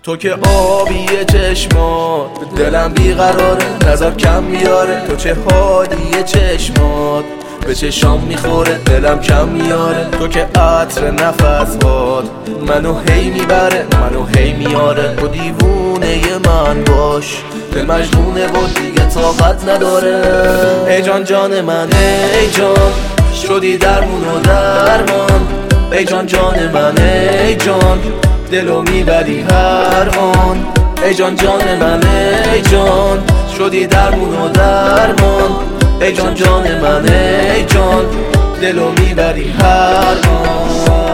تو که آبی چشمات دلم بیقراره، نظر کم میاره. تو چه حالی چشمات به چشام میخوره، دلم کم میاره. تو که عطر نفس هات منو هی میبره، منو هی میاره. تو دیوونه من باش، دل مجنونه و دیگه طاقت نداره. ای جان جان من ای جان، شدی درمون و درمان. ای جان جان من ای جان، دلو میبری هر آن. ای جان جان من ای جان، شدی درمون و درمان. ای جان جان من ای جان، دلو میبری هر آن.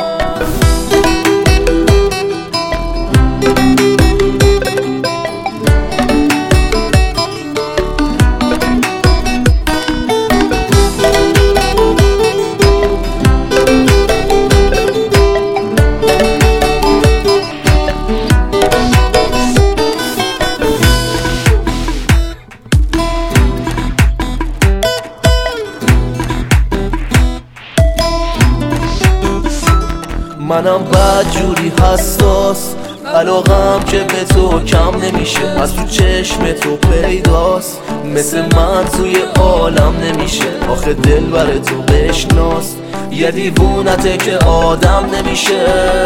منم بدجوری حساس، علاقم که به تو کم نمیشه. از تو چشم تو پیداست، مثل من توی عالم نمیشه. آخه دل بر تو بشناس، یه دیوونته که آدم نمیشه.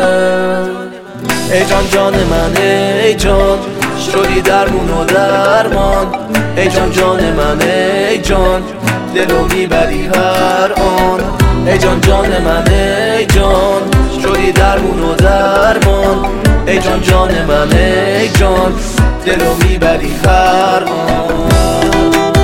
ای جان جان من ای جان، شدی درمون و درمان. ای جان جان من ای جان، دلو میبری هر آن. ای جان جان من ای جان، شدی درمون و درمان. ای جان جان من ای جان، دلو میبری هر آن.